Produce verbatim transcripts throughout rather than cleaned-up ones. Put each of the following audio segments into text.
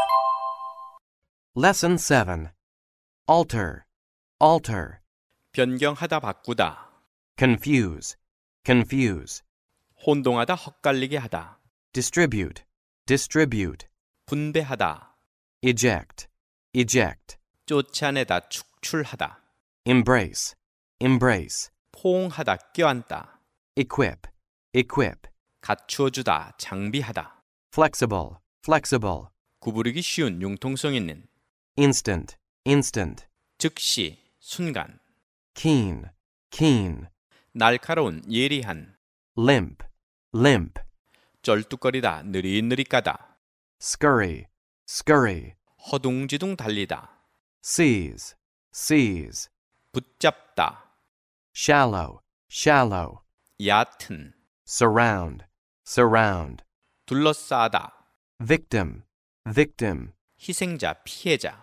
Lesson seven. Alter, alter. 변경하다 바꾸다. Confuse, confuse. 혼동하다 헛갈리게 하다. Distribute, distribute. 분배하다. Eject, eject. 쫓아내다 축출하다. Embrace, embrace. 포옹하다 껴안다. Equip, equip. 갖추어주다 장비하다. Flexible, flexible. 구부리기 쉬운 융통성 있는. Instant, instant. 즉시 순간. Keen, keen. 날카로운 예리한. Limp, limp. 쩔뚝거리다 느릿느릿 가다. Scurry, scurry. 허둥지둥 달리다. Seize, seize. 붙잡다. Shallow, shallow. 얕은. Surround, surround. 둘러싸다. Victim, victim. 희생자 피해자.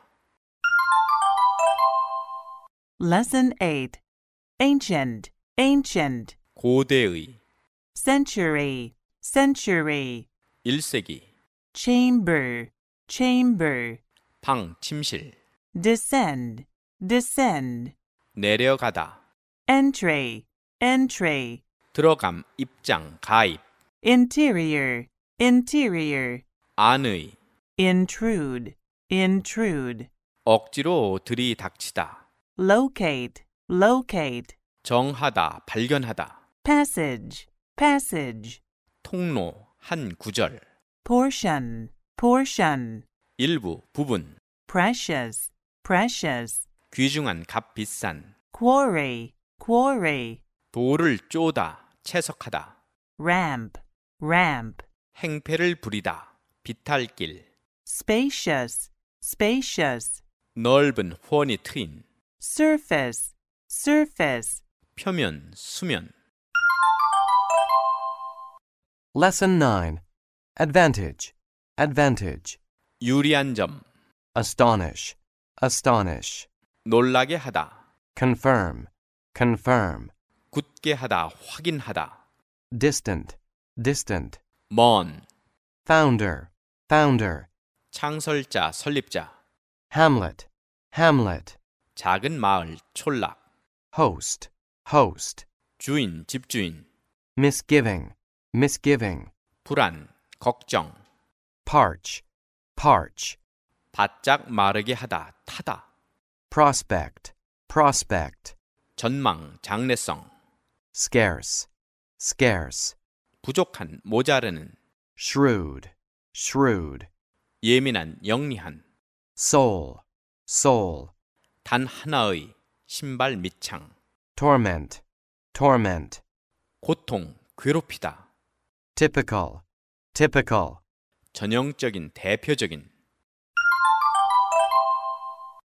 Lesson eight. Ancient, ancient. 고대의. Century, century. 일 세기. Chamber, chamber. 방 침실. Descend, descend. 내려가다. Entry, entry. 들어감 입장 가입. Interior, interior. 안의. Intrude, intrude. 억지로 들이닥치다. Locate, locate. 정하다 발견하다. Passage, passage. 통로 한 구절. Portion, portion. 일부 부분. Precious, precious. 귀중한 값비싼. Quarry, quarry. 돌을 쪼다 채석하다. Ramp, ramp. 행패를 부리다. 비탈길. Spacious, spacious. 넓은 훤히 트인. Surface, surface. 표면 수면. Lesson nine. Advantage, advantage. 유리한 점. Astonish, astonish. 놀라게 하다. Confirm, confirm. 굳게 하다 확인하다. Distant, distant. 먼. Founder, founder. 창설자 설립자. Hamlet, hamlet. 작은 마을 촌락. Host, host. 주인 집주인. Misgiving, misgiving. 불안 걱정. Parch, parch. 바짝 마르게 하다 타다. Prospect, prospect. 전망 장래성. Scarce, scarce. 부족한 모자르는. Shrewd, shrewd. 예민한 영리한. Soul, soul. 단 하나의 신발 밑창. Torment, torment. 고통 괴롭히다. Typical, typical. 전형적인 대표적인.